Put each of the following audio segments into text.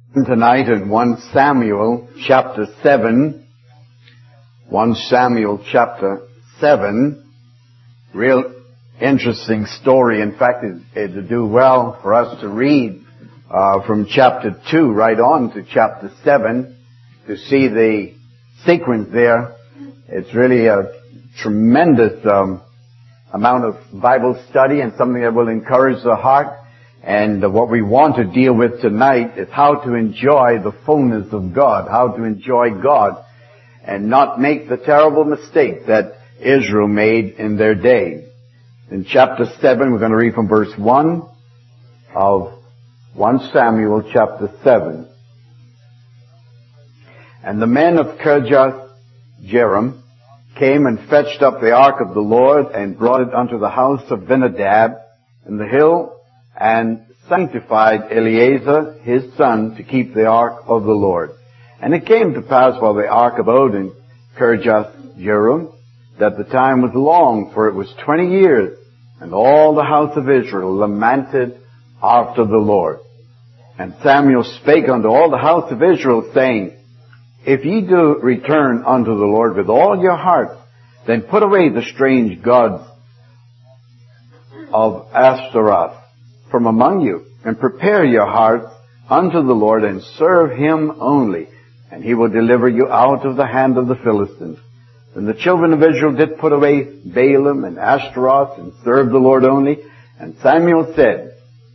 Tonight in 1 Samuel chapter 7, 1 Samuel chapter 7, real interesting story. In fact, it'd do well for us to read from chapter 2 right on to chapter 7 to see the sequence there. It's really a tremendous amount of Bible study and something that will encourage the heart. And what we want to deal with tonight is how to enjoy the fullness of God, how to enjoy God and not make the terrible mistake that Israel made in their day. In chapter 7, we're going to read from verse 1 of 1 Samuel chapter 7. And the men of Kirjath Jearim came and fetched up the ark of the Lord and brought it unto the house of Abinadab in the hill, and sanctified Eleazar his son to keep the ark of the Lord. And it came to pass while the ark abode in Kirjath Jearim that the time was long, for it was 20 years, and all the house of Israel lamented after the Lord. And Samuel spake unto all the house of Israel, saying, If ye do return unto the Lord with all your heart, then put away the strange gods of Ashtaroth from among you, and prepare your hearts unto the Lord, and serve Him only, and He will deliver you out of the hand of the Philistines. And the children of Israel did put away Baalim and Ashtaroth, and serve the Lord only. And Samuel said,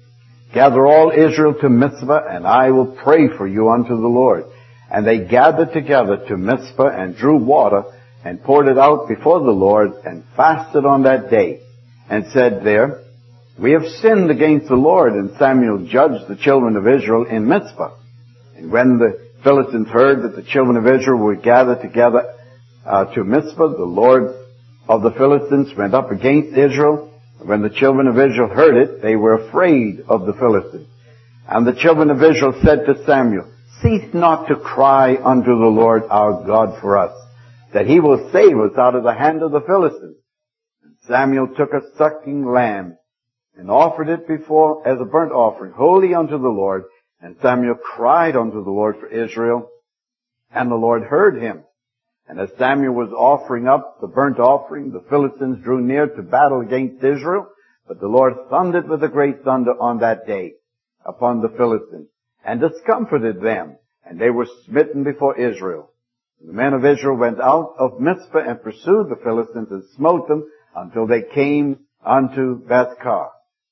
Gather all Israel to Mizpah, and I will pray for you unto the Lord. And they gathered together to Mizpah, and drew water, and poured it out before the Lord, and fasted on that day, and said there, We have sinned against the Lord. And Samuel judged the children of Israel in Mizpah. And when the Philistines heard that the children of Israel were gathered together to Mizpah, the lords of the Philistines went up against Israel. And when the children of Israel heard it, they were afraid of the Philistines. And the children of Israel said to Samuel, Cease not to cry unto the Lord our God for us, that He will save us out of the hand of the Philistines. And Samuel took a sucking lamb, and offered it before as a burnt offering, holy unto the Lord. And Samuel cried unto the Lord for Israel, and the Lord heard him. And as Samuel was offering up the burnt offering, the Philistines drew near to battle against Israel. But the Lord thundered with a great thunder on that day upon the Philistines, and discomfited them, and they were smitten before Israel. And the men of Israel went out of Mizpah and pursued the Philistines and smote them until they came unto Bethkar.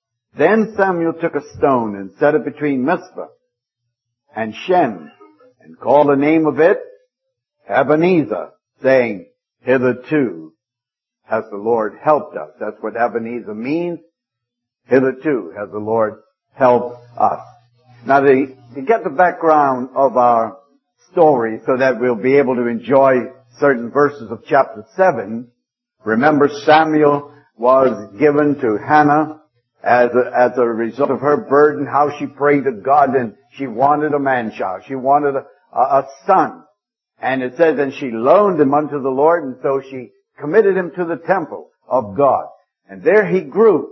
Then Samuel took a stone and set it between Mizpah and Shen, and called the name of it Ebenezer, saying, Hitherto has the Lord helped us. That's what Ebenezer means. Hitherto has the Lord helped us. Now to get the background of our story so that we'll be able to enjoy certain verses of chapter 7, remember Samuel was given to Hannah as a result of her burden, how she prayed to God, and she wanted a man-child. She wanted a son. And it says, and she loaned him unto the Lord, and so she committed him to the temple of God. And there he grew.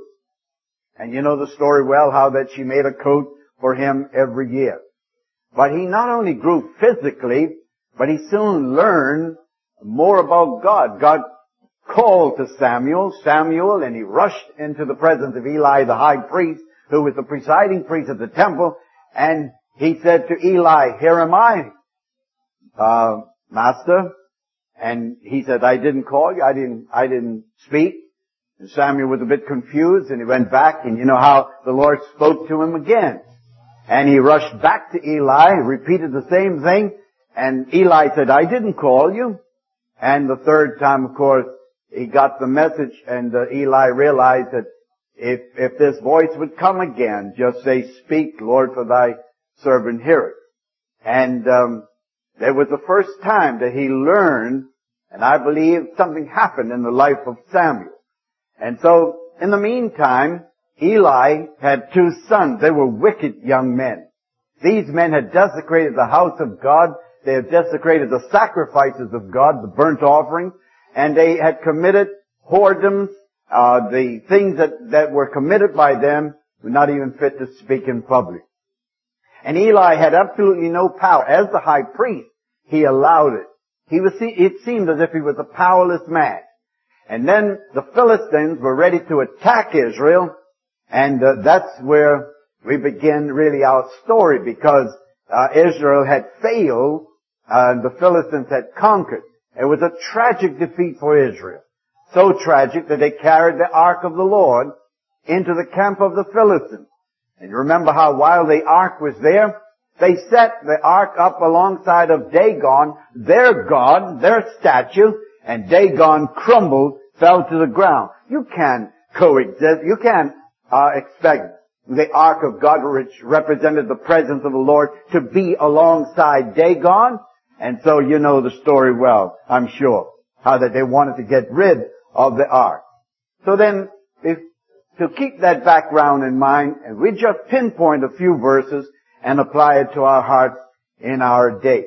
And you know the story well, how that she made a coat for him every year. But he not only grew physically, but he soon learned more about God. God called to Samuel, and he rushed into the presence of Eli, the high priest, who was the presiding priest of the temple, and he said to Eli, Here am I, Master. And he said, I didn't call you, I didn't speak. And Samuel was a bit confused, and he went back, and you know how the Lord spoke to him again. And he rushed back to Eli, repeated the same thing, and Eli said, I didn't call you. And the third time, of course, he got the message, and Eli realized that if this voice would come again, just say, Speak, Lord, for thy servant heareth. And it was the first time that he learned, and I believe something happened in the life of Samuel. And so, in the meantime, Eli had two sons. They were wicked young men. These men had desecrated the house of God. They had desecrated the sacrifices of God, the burnt offerings. And they had committed whoredoms. The things that were committed by them were not even fit to speak in public. And Eli had absolutely no power. As the high priest, he allowed it. It seemed as if he was a powerless man. And then the Philistines were ready to attack Israel, and that's where we begin really our story, because Israel had failed, and the Philistines had conquered. It was a tragic defeat for Israel. So tragic that they carried the ark of the Lord into the camp of the Philistines. And you remember how while the ark was there, they set the ark up alongside of Dagon, their god, their statue, and Dagon crumbled, fell to the ground. You can't coexist. You can't expect the ark of God, which represented the presence of the Lord, to be alongside Dagon. And so you know the story well, I'm sure, how that they wanted to get rid of the ark. So then, to keep that background in mind, and we just pinpoint a few verses and apply it to our hearts in our day.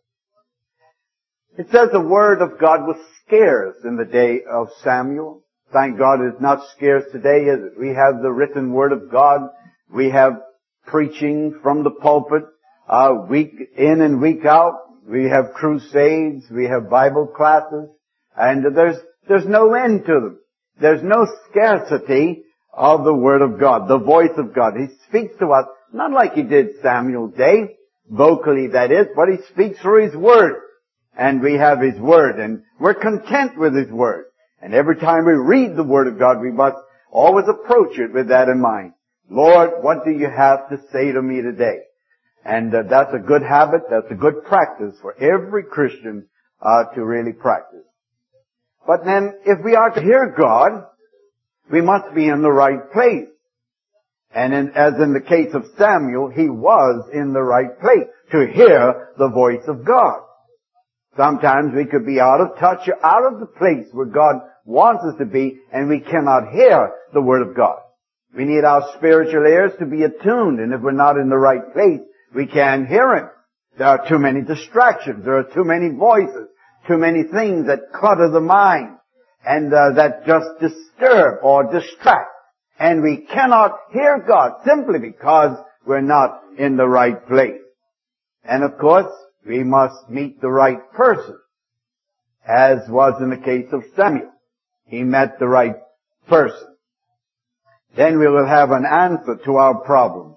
It says the word of God was scarce in the day of Samuel. Thank God it's not scarce today, is it? We have the written word of God. We have preaching from the pulpit, week in and week out. We have crusades. We have Bible classes. And there's no end to them. There's no scarcity of the word of God, the voice of God. He speaks to us, not like he did Samuel's day, vocally that is, but he speaks through his word. And we have his word, and we're content with his word. And every time we read the word of God, we must always approach it with that in mind. Lord, what do you have to say to me today? And that's a good habit, that's a good practice for every Christian to really practice. But then, if we are to hear God, we must be in the right place. And as in the case of Samuel, he was in the right place to hear the voice of God. Sometimes we could be out of touch or out of the place where God wants us to be, and we cannot hear the word of God. We need our spiritual ears to be attuned, and if we're not in the right place, we can't hear him. There are too many distractions. There are too many voices, too many things that clutter the mind, and that just disturb or distract. And we cannot hear God simply because we're not in the right place. And of course, we must meet the right person, as was in the case of Samuel. He met the right person. Then we will have an answer to our problems.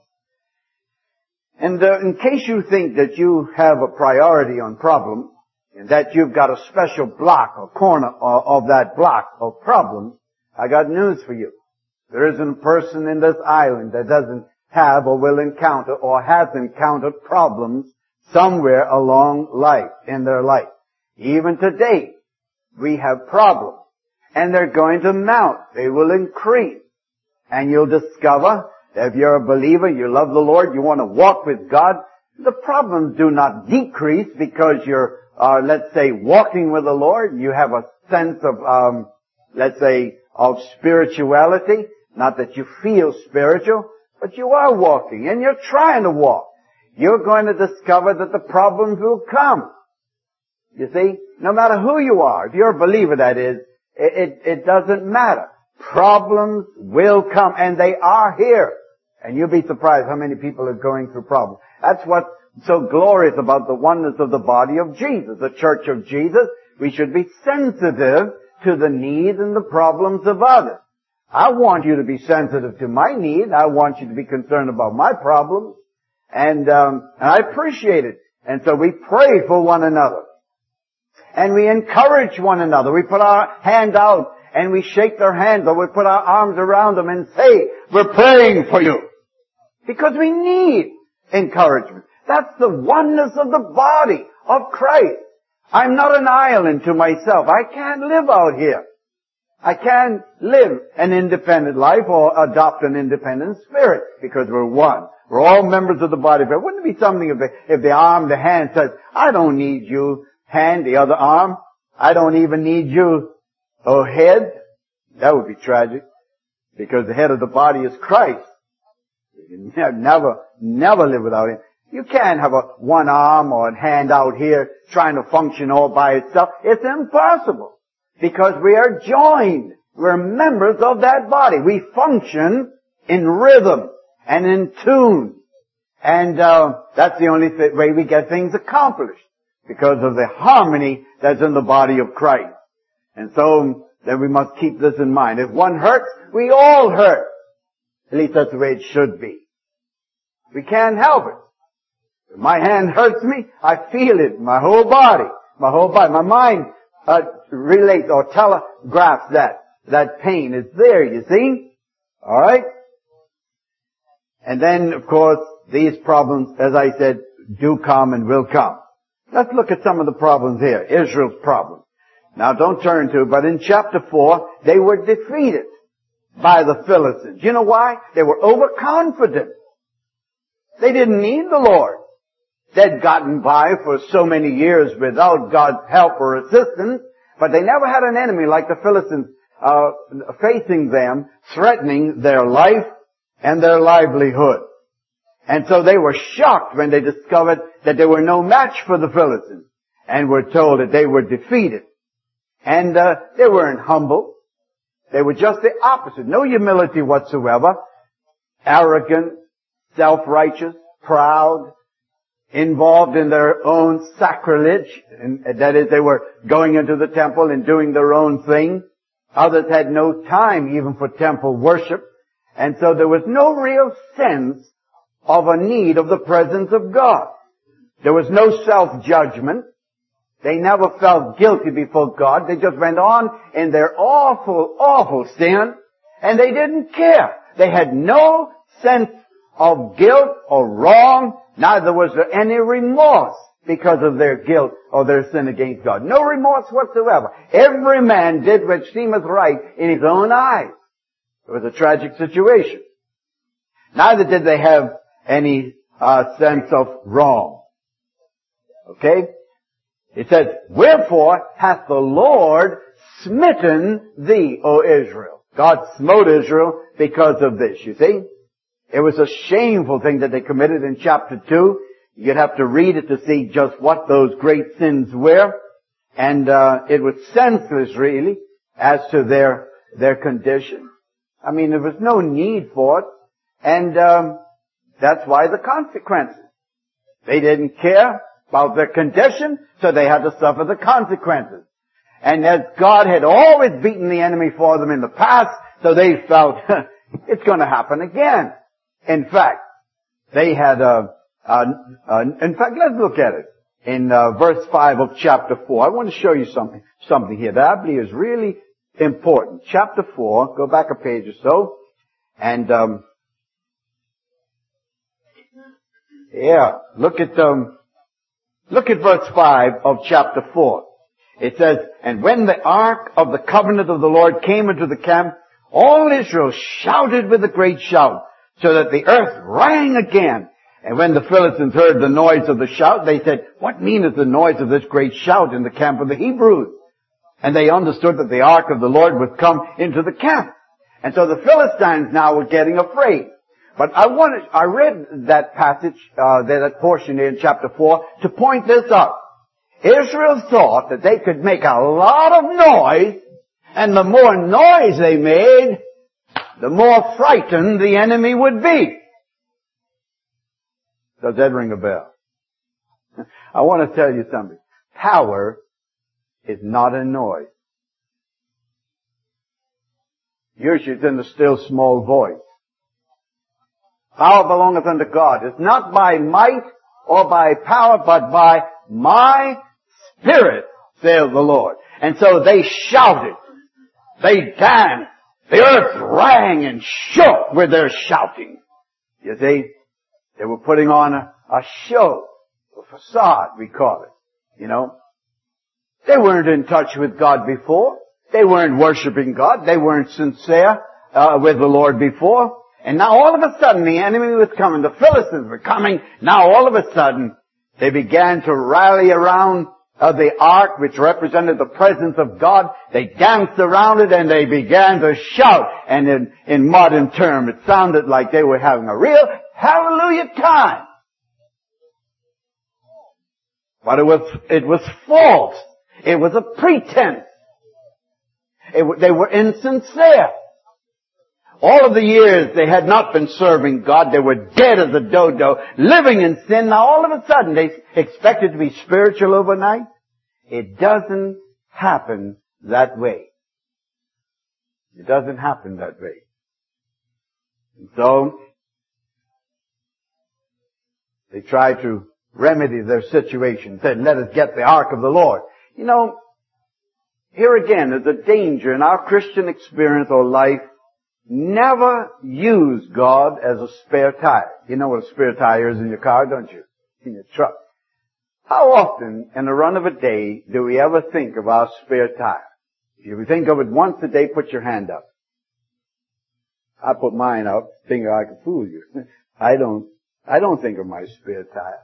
And in case you think that you have a priority on problems, and that you've got a special block or corner of that block of problems, I got news for you. There isn't a person in this island that doesn't have or will encounter or has encountered problems somewhere along life, in their life. Even today, we have problems. And they're going to mount. They will increase. And you'll discover that if you're a believer, you love the Lord, you want to walk with God, the problems do not decrease because you're, let's say, walking with the Lord. You have a sense of, let's say, of spirituality. Not that you feel spiritual, but you are walking and you're trying to walk. You're going to discover that the problems will come. You see, no matter who you are, if you're a believer, that is, it doesn't matter. Problems will come, and they are here. And you'll be surprised how many people are going through problems. That's what's so glorious about the oneness of the body of Jesus, the church of Jesus. We should be sensitive to the needs and the problems of others. I want you to be sensitive to my need. I want you to be concerned about my problems. And I appreciate it. And so we pray for one another. And we encourage one another. We put our hand out and we shake their hands, or we put our arms around them and say, we're praying for you. Because we need encouragement. That's the oneness of the body of Christ. I'm not an island to myself. I can't live out here. I can't live an independent life or adopt an independent spirit because we're one. We're all members of the body. But wouldn't it be something if the arm, the hand says, I don't need you, hand, the other arm. I don't even need you, oh, head. That would be tragic because the head of the body is Christ. You can never live without him. You can't have one arm or a hand out here trying to function all by itself. It's impossible because we are joined. We're members of that body. We function in rhythm and in tune. And that's the only way we get things accomplished, because of the harmony that's in the body of Christ. And so then we must keep this in mind. If one hurts, we all hurt. At least that's the way it should be. We can't help it. If my hand hurts me, I feel it. My whole body. My mind relates or telegraphs that pain is there, you see? Alright? And then, of course, these problems, as I said, do come and will come. Let's look at some of the problems here. Israel's problems. Now don't turn to it, but in chapter 4, they were defeated by the Philistines. You know why? They were overconfident. They didn't need the Lord. They'd gotten by for so many years without God's help or assistance, but they never had an enemy like the Philistines facing them, threatening their life and their livelihood. And so they were shocked when they discovered that they were no match for the Philistines, and were told that they were defeated. And they weren't humble. They were just the opposite. No humility whatsoever. Arrogant, self-righteous, proud, involved in their own sacrilege. And that is, they were going into the temple and doing their own thing. Others had no time even for temple worship. And so there was no real sense of a need of the presence of God. There was no self-judgment. They never felt guilty before God. They just went on in their awful, awful sin, and they didn't care. They had no sense of guilt or wrong. Neither was there any remorse because of their guilt or their sin against God. No remorse whatsoever. Every man did what seemeth right in his own eyes. It was a tragic situation. Neither did they have any sense of wrong. Okay? It says, wherefore hath the Lord smitten thee, O Israel. God smote Israel because of this, you see. It was a shameful thing that they committed in chapter 2. You'd have to read it to see just what those great sins were. And it was senseless, really, as to their condition. I mean, there was no need for it. And that's why the consequences. They didn't care about their condition, so they had to suffer the consequences. And as God had always beaten the enemy for them in the past, so they felt, it's going to happen again. In fact, they had in fact, let's look at it. In verse 5 of chapter 4, I want to show you something here that I believe is really important. Chapter 4, go back a page or so, and look at verse 5 of chapter 4. It says, and when the ark of the covenant of the Lord came into the camp, all Israel shouted with a great shout, so that the earth rang again. And when the Philistines heard the noise of the shout, they said, what meaneth the noise of this great shout in the camp of the Hebrews? And they understood that the ark of the Lord was come into the camp. And so the Philistines now were getting afraid. But I read that passage, that portion in chapter 4 to point this out. Israel thought that they could make a lot of noise, and the more noise they made, the more frightened the enemy would be. Does that ring a bell? I want to tell you something. Power is not in noise. Usually it's in the still small voice. Power belongeth unto God. It's not by might or by power, but by my Spirit, saith the Lord. And so they shouted. They danced. The earth rang and shook with their shouting. You see, they were putting on a show, a facade, we call it. You know, they weren't in touch with God before. They weren't worshiping God. They weren't sincere with the Lord before. And now all of a sudden the enemy was coming. The Philistines were coming. Now all of a sudden they began to rally around the ark, which represented the presence of God. They danced around it and they began to shout. And in modern terms, it sounded like they were having a real hallelujah time. But it was false. It was a pretense. They were insincere. All of the years they had not been serving God. They were dead as a dodo, living in sin. Now all of a sudden they expected to be spiritual overnight. It doesn't happen that way. It doesn't happen that way. And so, they tried to remedy their situation, said, let us get the ark of the Lord. You know, here again is a danger in our Christian experience or life. Never use God as a spare tire. You know what a spare tire is in your car, don't you? In your truck. How often in a run of a day do we ever think of our spare tire? If you think of it once a day, put your hand up. I put mine up, thinking I could fool you. I don't think of my spare tire.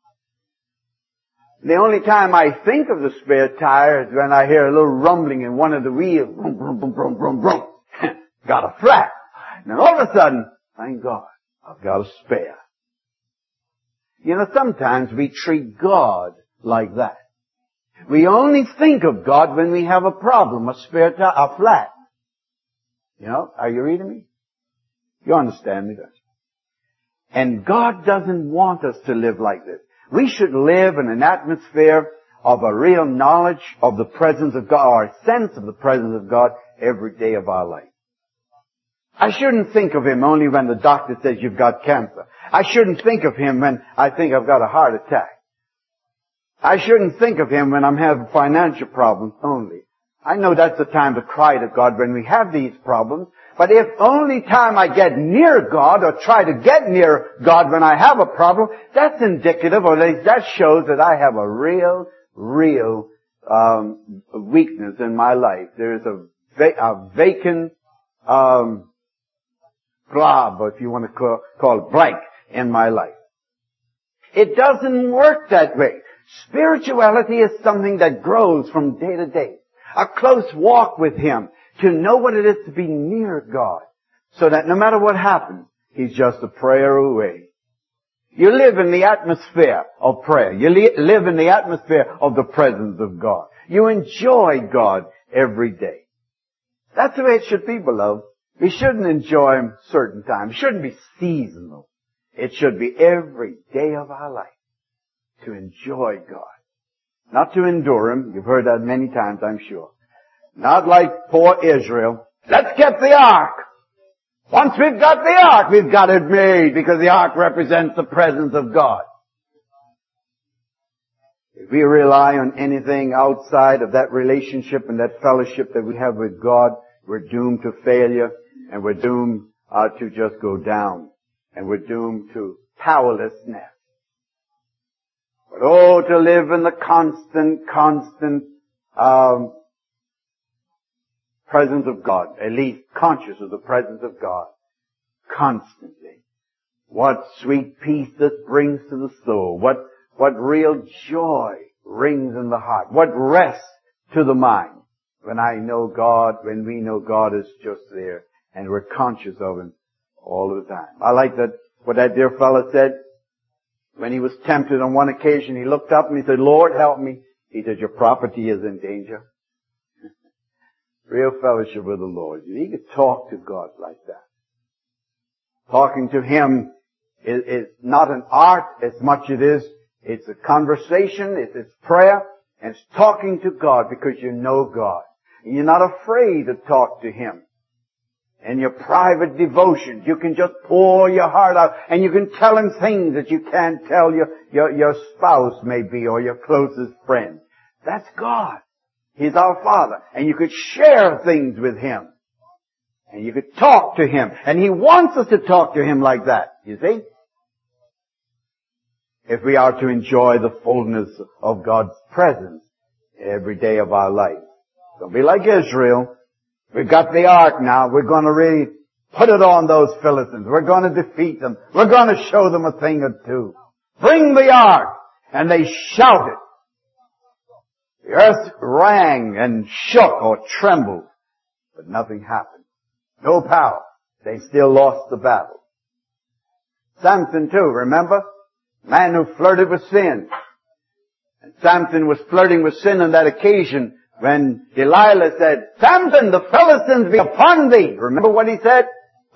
The only time I think of the spare tire is when I hear a little rumbling in one of the wheels. Brum, brum, brum, brum, brum, brum. Got a flat. And then all of a sudden, thank God, I've got a spare. You know, sometimes we treat God like that. We only think of God when we have a problem, a spare tire, a flat. You know, are you reading me? You understand me, don't you? And God doesn't want us to live like this. We should live in an atmosphere of a real knowledge of the presence of God, or a sense of the presence of God every day of our life. I shouldn't think of Him only when the doctor says you've got cancer. I shouldn't think of Him when I think I've got a heart attack. I shouldn't think of Him when I'm having financial problems only. I know that's the time to cry to God when we have these problems. But if only time I get near God or try to get near God when I have a problem, that's indicative, or at least that shows that I have a real weakness in my life. There is a vacant blob, or if you want to call it blank, in my life. It doesn't work that way. Spirituality is something that grows from day to day. A close walk with Him, to know what it is to be near God, so that no matter what happens, He's just a prayer away. You live in the atmosphere of prayer. You live in the atmosphere of the presence of God. You enjoy God every day. That's the way it should be, beloved. We shouldn't enjoy Him certain times. It shouldn't be seasonal. It should be every day of our life to enjoy God. Not to endure Him. You've heard that many times, I'm sure. Not like poor Israel. Let's get the ark. Once we've got the ark, we've got it made, because the ark represents the presence of God. If we rely on anything outside of that relationship and that fellowship that we have with God, we're doomed to failure, and we're doomed to just go down, and we're doomed to powerlessness. But oh, to live in the constant presence of God, at least conscious of the presence of God, constantly. What sweet peace this brings to the soul. What real joy rings in the heart. What rest to the mind. When we know God is just there, and we're conscious of Him all the time. I like what that dear fellow said. When he was tempted on one occasion, he looked up and he said, Lord, help me. He said, your property is in danger. Real fellowship with the Lord. You could talk to God like that. Talking to Him is not an art as much it's a conversation, it's prayer, and it's talking to God because you know God. And you're not afraid to talk to Him. In your private devotions, you can just pour your heart out, and you can tell Him things that you can't tell your spouse maybe, or your closest friend. That's God. He's our Father. And you could share things with Him. And you could talk to Him. And He wants us to talk to Him like that, you see? If we are to enjoy the fullness of God's presence every day of our life. Don't be like Israel. We've got the ark now. We're going to really put it on those Philistines. We're going to defeat them. We're going to show them a thing or two. Bring the ark. And they shouted. The earth rang and shook or trembled. But nothing happened. No power. They still lost the battle. Samson too, remember? Man who flirted with sin. And Samson was flirting with sin on that occasion when Delilah said, Samson, the Philistines be upon thee. Remember what he said?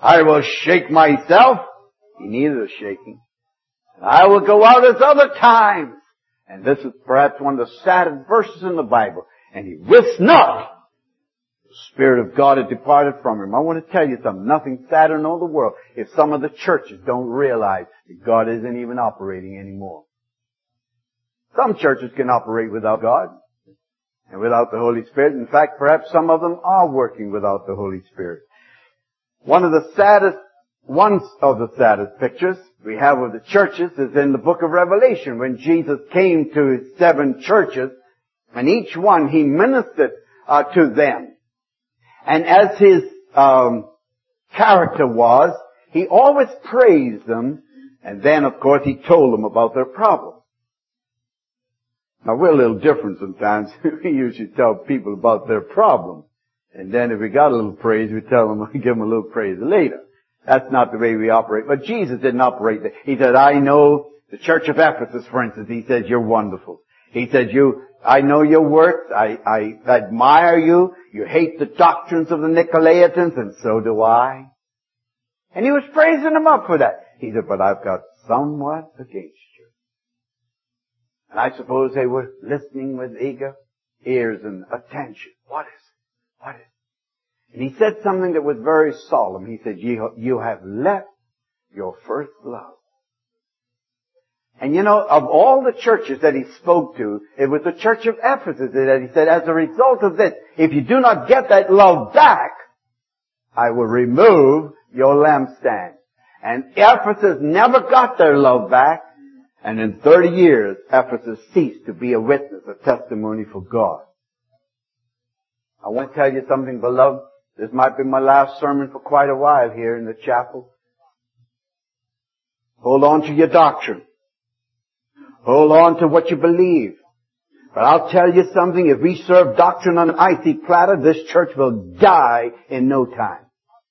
I will shake myself. He needed a shaking. I will go out as other times. And this is perhaps one of the saddest verses in the Bible. And he wist not. The Spirit of God had departed from him. I want to tell you something. Nothing sadder in all the world if some of the churches don't realize that God isn't even operating anymore. Some churches can operate without God and without the Holy Spirit. In fact, perhaps some of them are working without the Holy Spirit. One of the saddest pictures we have of the churches is in the book of Revelation, when Jesus came to his 7 churches, and each one he ministered to them. And as his character was, he always praised them, and then of course he told them about their problems. Now we're a little different sometimes. We usually tell people about their problems, and then if we got a little praise, we tell them, give them a little praise later. That's not the way we operate. But Jesus didn't operate that. He said, I know the church of Ephesus, for instance. He said, you're wonderful. He said, I know your works. I admire you. You hate the doctrines of the Nicolaitans, and so do I. And he was praising them up for that. He said, but I've got somewhat against you. And I suppose they were listening with eager ears and attention. What is it? What is it? And he said something that was very solemn. He said, you have left your first love. And you know, of all the churches that he spoke to, it was the church of Ephesus that he said, as a result of this, if you do not get that love back, I will remove your lampstand. And Ephesus never got their love back. And in 30 years, Ephesus ceased to be a witness, a testimony for God. I want to tell you something, beloved. This might be my last sermon for quite a while here in the chapel. Hold on to your doctrine. Hold on to what you believe. But I'll tell you something, if we serve doctrine on an icy platter, this church will die in no time.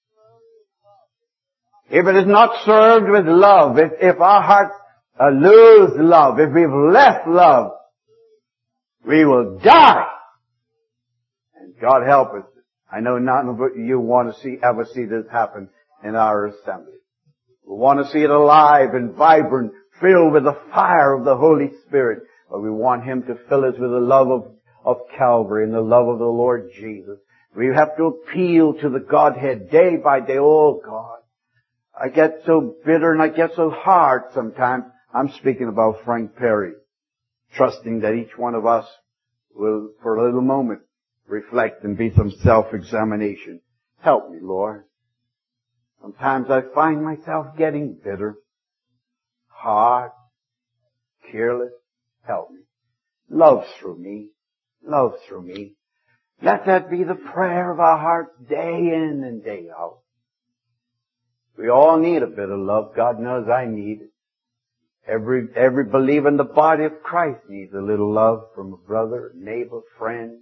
If it is not served with love, if our hearts lose love, if we've left love, we will die. And God help us. I know none of you want to ever see this happen in our assembly. We want to see it alive and vibrant, filled with the fire of the Holy Spirit. But we want Him to fill us with the love of Calvary and the love of the Lord Jesus. We have to appeal to the Godhead day by day. Oh God, I get so bitter and I get so hard sometimes. I'm speaking about Frank Perry, trusting that each one of us will, for a little moment, reflect and be some self-examination. Help me, Lord. Sometimes I find myself getting bitter, hard, careless. Help me. Love through me. Love through me. Let that be the prayer of our hearts day in and day out. We all need a bit of love. God knows I need it. Every believer in the body of Christ needs a little love from a brother, neighbor, friend.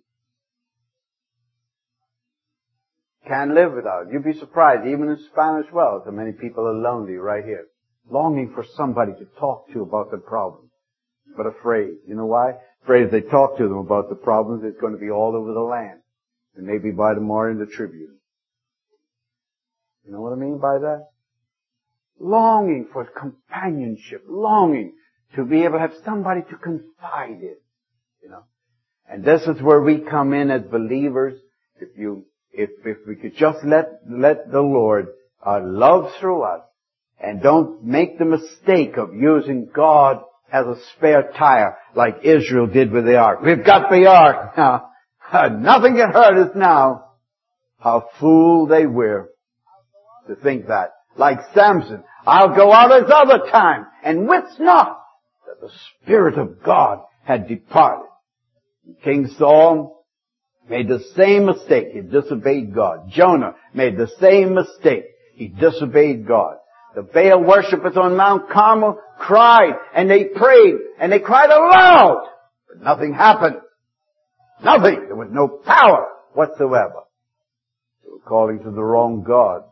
Can't live without it. You'd be surprised, even in Spanish Wells, how many people are lonely right here, longing for somebody to talk to about their problems, but afraid. You know why? Afraid if they talk to them about the problems, it's going to be all over the land, and maybe by tomorrow in the Tribune. You know what I mean by that? Longing for companionship, longing to be able to have somebody to confide in, you know. And this is where we come in as believers. If we could just let the Lord love through us, and don't make the mistake of using God as a spare tire like Israel did with the ark. We've got the ark now. Nothing can hurt us now. How fool they were to think that. Like Samson, I'll go out as other time, and wist not that the Spirit of God had departed. King Saul made the same mistake. He disobeyed God. Jonah made the same mistake. He disobeyed God. The Baal worshippers on Mount Carmel cried, and they prayed, and they cried aloud, but nothing happened. Nothing. There was no power whatsoever. They were calling to the wrong God.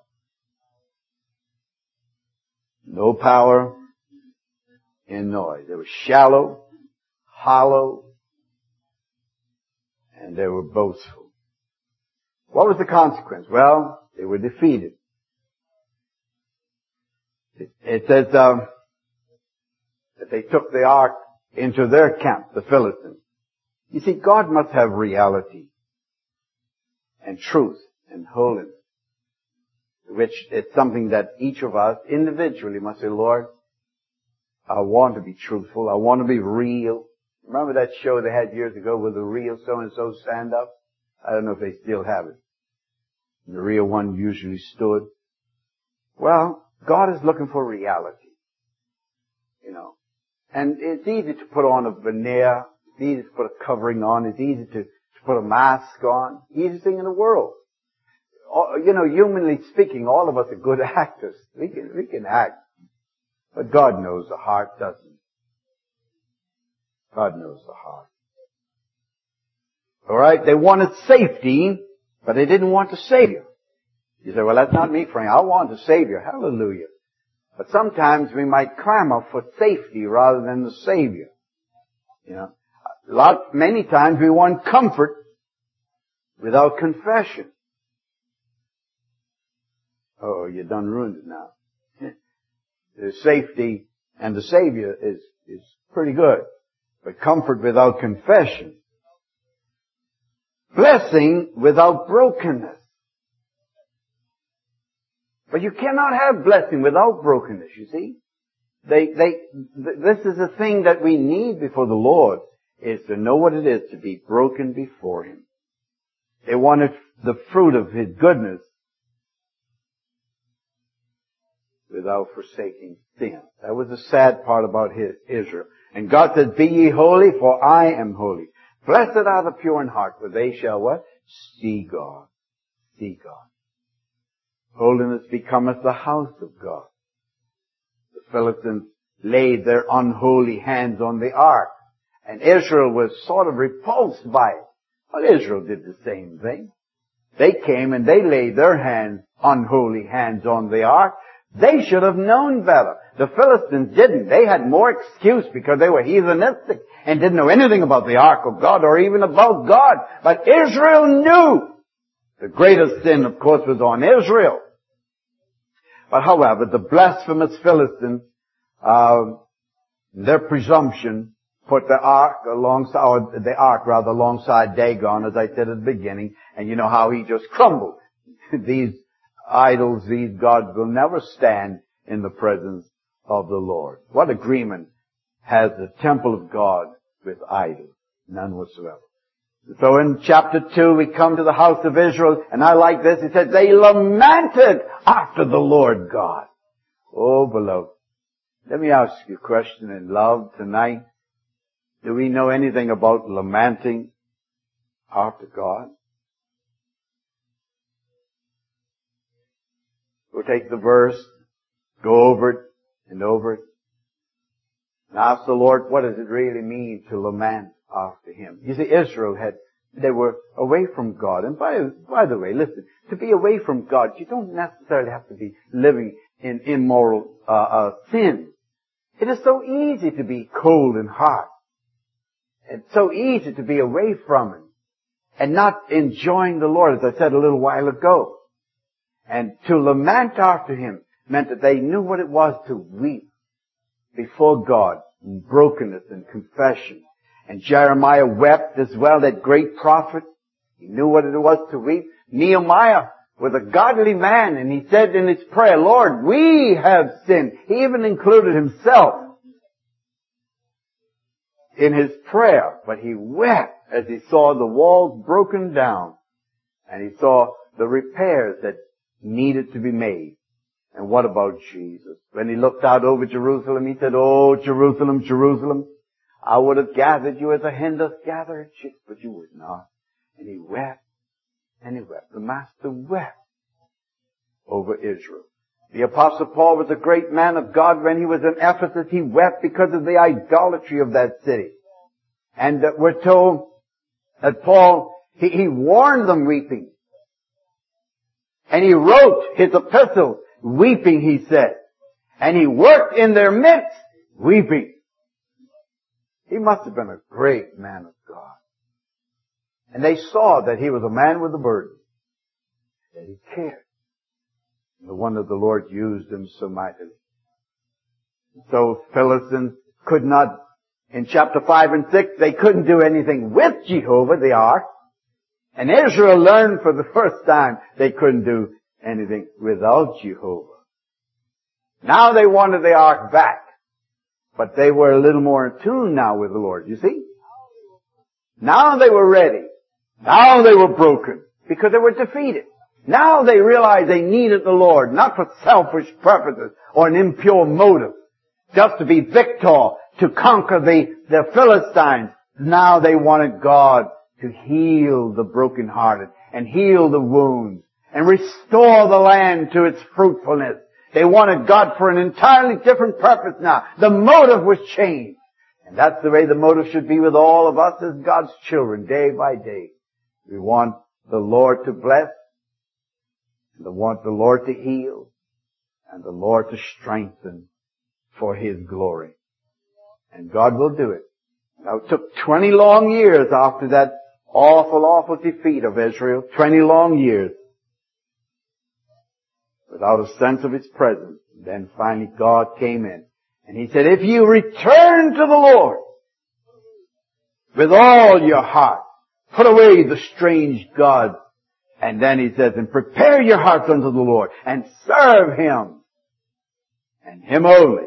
No power in noise. They were shallow, hollow, and they were boastful. What was the consequence? Well, they were defeated. It says that they took the ark into their camp, the Philistines. You see, God must have reality and truth and holiness, which is something that each of us individually must say, Lord, I want to be truthful. I want to be real. Remember that show they had years ago with the real so-and-so stand up? I don't know if they still have it. And the real one usually stood. Well, God is looking for reality. You know. And it's easy to put on a veneer. It's easy to put a covering on. It's easy to put a mask on. Easiest thing in the world. You know, humanly speaking, all of us are good actors. We can act. But God knows the heart, doesn't he? God knows the heart. Alright, they wanted safety, but they didn't want a Savior. You say, well, that's not me, Frank. I want a Savior. Hallelujah. But sometimes we might clamor for safety rather than the Savior. You know, many times we want comfort without confession. Oh, you done ruined it now. The safety and the Savior is pretty good. But comfort without confession. Blessing without brokenness. But you cannot have blessing without brokenness, you see. This is a thing that we need before the Lord, is to know what it is to be broken before Him. They wanted the fruit of His goodness without forsaking sin. That was the sad part about Israel. And God said, be ye holy, for I am holy. Blessed are the pure in heart, for they shall what? See God. See God. Holiness becometh the house of God. The Philistines laid their unholy hands on the ark, and Israel was sort of repulsed by it. Well, Israel did the same thing. They came and they laid their hands, unholy hands on the ark. They should have known better. The Philistines didn't. They had more excuse because they were heathenistic and didn't know anything about the ark of God or even about God. But Israel knew. The greatest sin, of course, was on Israel. But however, the blasphemous Philistines, their presumption, put the ark alongside Dagon, as I said at the beginning, and you know how he just crumbled. These idols, these gods will never stand in the presence of the Lord. What agreement has the temple of God with idols? None whatsoever. So in chapter 2 we come to the house of Israel, and I like this. It says, they lamented after the Lord God. Oh, beloved, let me ask you a question in love tonight. Do we know anything about lamenting after God? We'll take the verse, go over it and over it, and ask the Lord, what does it really mean to lament after Him? You see, Israel they were away from God. And by the way, listen, to be away from God, you don't necessarily have to be living in immoral sin. It is so easy to be cold and hard. It's so easy to be away from Him and not enjoying the Lord, as I said a little while ago. And to lament after Him meant that they knew what it was to weep before God in brokenness and confession. And Jeremiah wept as well, that great prophet. He knew what it was to weep. Nehemiah was a godly man, and he said in his prayer, Lord, we have sinned. He even included himself in his prayer, but he wept as he saw the walls broken down, and he saw the repairs that needed to be made. And what about Jesus? When he looked out over Jerusalem, he said, oh, Jerusalem, Jerusalem, I would have gathered you as a hen doth gather her chicks, but you would not. And he wept, and he wept. The Master wept over Israel. The Apostle Paul was a great man of God. When he was in Ephesus, he wept because of the idolatry of that city. And we're told that Paul, he warned them weeping. And he wrote his epistle weeping, he said. And he worked in their midst weeping. He must have been a great man of God. And they saw that he was a man with a burden. That he cared. No wonder the Lord used him so mightily. So Philistines could not, in chapter 5 and 6, they couldn't do anything with Jehovah, the ark. And Israel learned for the first time they couldn't do anything without Jehovah. Now they wanted the ark back. But they were a little more in tune now with the Lord, you see? Now they were ready. Now they were broken because they were defeated. Now they realized they needed the Lord, not for selfish purposes or an impure motive, just to be victor, to conquer the Philistines. Now they wanted God to heal the brokenhearted and heal the wounds and restore the land to its fruitfulness. They wanted God for an entirely different purpose now. The motive was changed. And that's the way the motive should be with all of us as God's children, day by day. We want the Lord to bless, and we want the Lord to heal, and the Lord to strengthen for His glory. And God will do it. Now it took 20 long years after that awful defeat of Israel, 20 long years, without a sense of His presence. Then finally God came in. And He said, if you return to the Lord with all your heart, put away the strange gods. And then He says, and prepare your hearts unto the Lord and serve Him and Him only.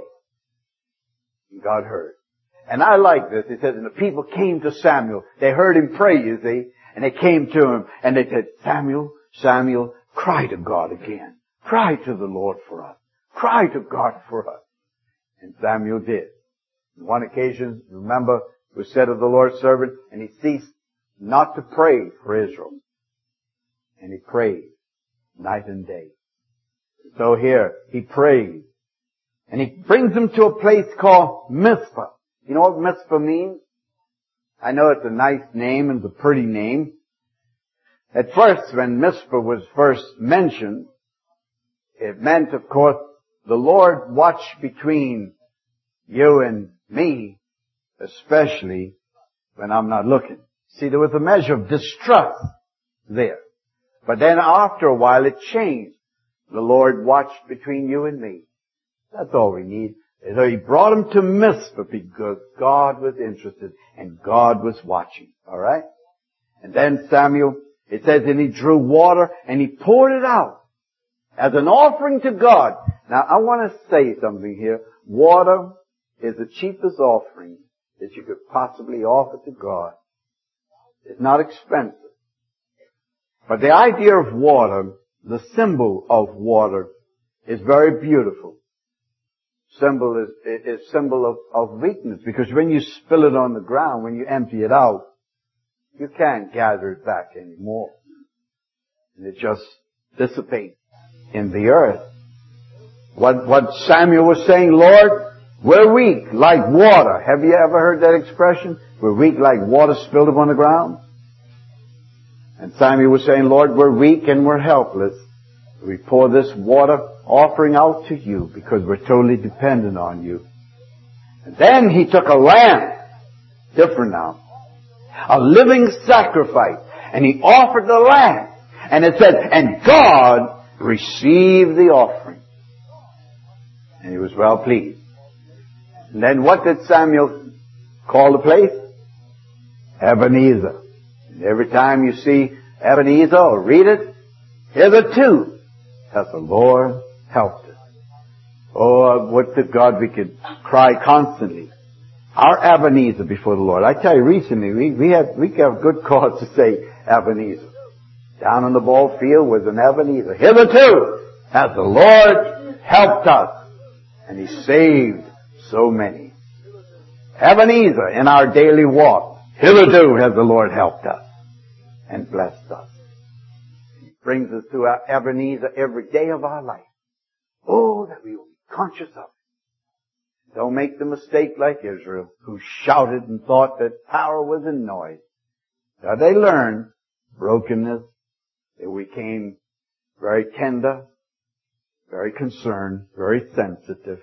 And God heard. And I like this. It says, and the people came to Samuel. They heard him pray, you see. And they came to him and they said, Samuel, Samuel, cry to God again. Cry to the Lord for us. Cry to God for us. And Samuel did. On one occasion, remember, it was said of the Lord's servant, and he ceased not to pray for Israel. And he prayed night and day. So here, he prayed. And he brings them to a place called Mizpah. You know what Mizpah means? I know it's a nice name and it's a pretty name. At first, when Mizpah was first mentioned, it meant, of course, the Lord watched between you and me, especially when I'm not looking. See, there was a measure of distrust there. But then after a while it changed. The Lord watched between you and me. That's all we need. So He brought him to Mizpah because God was interested and God was watching. Alright? And then Samuel, it says, and he drew water and he poured it out as an offering to God. Now I want to say something here. Water is the cheapest offering that you could possibly offer to God. It's not expensive. But the idea of water, the symbol of water, is very beautiful. Symbol is symbol of weakness, because when you spill it on the ground, when you empty it out, you can't gather it back anymore. And it just dissipates in the earth. What Samuel was saying, Lord, we're weak like water. Have you ever heard that expression? We're weak like water spilled upon the ground. And Samuel was saying, Lord, we're weak and we're helpless. We pour this water offering out to you because we're totally dependent on you. And then he took a lamb, different now, a living sacrifice, and he offered the lamb. And it said, and God received the offering. And He was well pleased. And then what did Samuel call the place? Ebenezer. And every time you see Ebenezer or read it, hitherto hath the Lord helped us. Oh, would to God we could cry constantly. Our Ebenezer before the Lord. I tell you, recently we have good cause to say Ebenezer. Down on the ball field was an Ebenezer. Hitherto hath the Lord helped us. And He saved so many. Ebenezer in our daily walk. Hitherto has the Lord helped us and blessed us. He brings us to our Ebenezer every day of our life. Oh, that we will be conscious of it. Don't make the mistake like Israel, who shouted and thought that power was in noise. Now they learned brokenness. They became very tender, very concerned, very sensitive.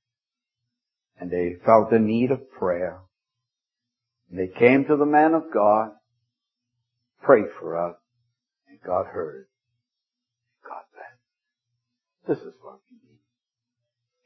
And they felt the need of prayer. And they came to the man of God, prayed for us, and God heard. God bless. This is what we need.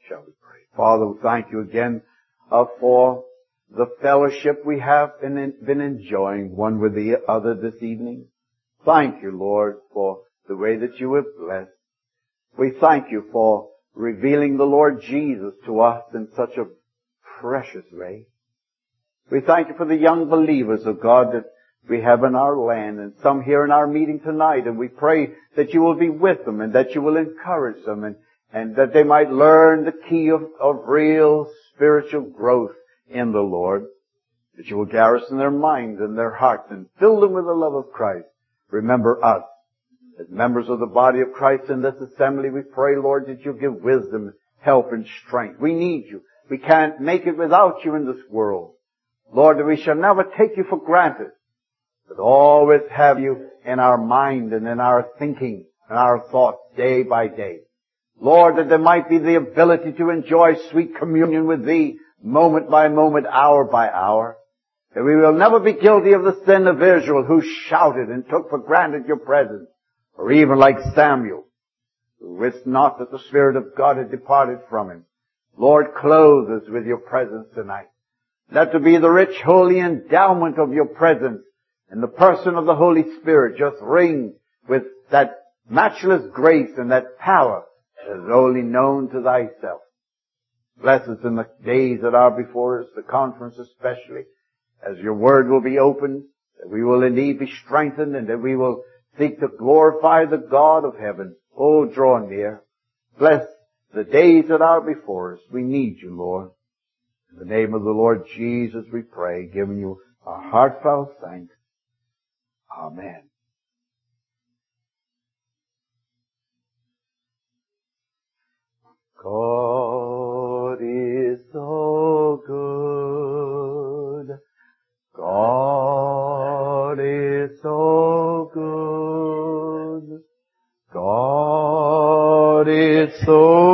shall we pray. Father, we thank you again for the fellowship we have been enjoying one with the other this evening. Thank you, Lord, for the way that you have blessed. We thank you for revealing the Lord Jesus to us in such a precious way. We thank you for the young believers of God that we have in our land and some here in our meeting tonight, and we pray that you will be with them and that you will encourage them and that they might learn the key of real spiritual growth in the Lord, that you will garrison their minds and their hearts and fill them with the love of Christ. Remember us as members of the body of Christ in this assembly. We pray, Lord, that you give wisdom, help, and strength. We need you. We can't make it without you in this world. Lord, that we shall never take you for granted, but always have you in our mind and in our thinking and our thoughts day by day. Lord, that there might be the ability to enjoy sweet communion with thee moment by moment, hour by hour. That we will never be guilty of the sin of Israel, who shouted and took for granted your presence. Or even like Samuel, who wist not that the Spirit of God had departed from him. Lord, clothe us with your presence tonight. Let there be the rich, holy endowment of your presence in the person of the Holy Spirit just ring with that matchless grace and that power that is only known to thyself. Bless us in the days that are before us, the conference especially, as your word will be opened, that we will indeed be strengthened and that we will seek to glorify the God of heaven. Oh, draw near. Bless the days that are before us. We need you, Lord. In the name of the Lord Jesus we pray, giving you our heartfelt thanks. Amen. God is so good. God is so good. God is so